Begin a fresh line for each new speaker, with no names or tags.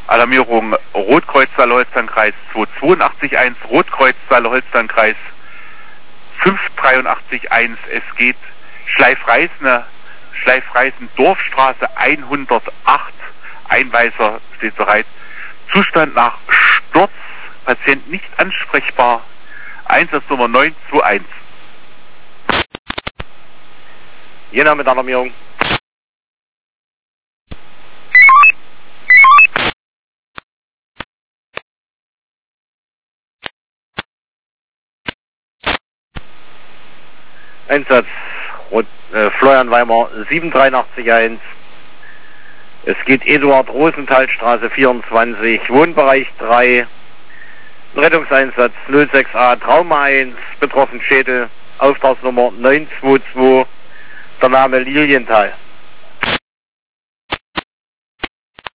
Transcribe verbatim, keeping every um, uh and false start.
Alarmierung Rotkreuz Saale-Holstein-Kreis zwei zwei acht eins, Rotkreuz Saale-Holstein-Kreis fünf drei acht eins. Es geht Schleifreisen, Schleifreisen Dorfstraße hundertacht. Einweiser steht bereit. Zustand nach Sturz, Patient nicht ansprechbar. Einsatznummer neun zwei eins.
Jena mit Alarmierung. Einsatz Rot, äh, Florian Weimer sieben drei acht eins. Es geht Eduard Rosenthal-Straße vierundzwanzig, Wohnbereich drei. Rettungseinsatz null sechs A, Trauma eins, betroffen Schädel, Auftragsnummer neun zwei zwei, der Name Lilienthal.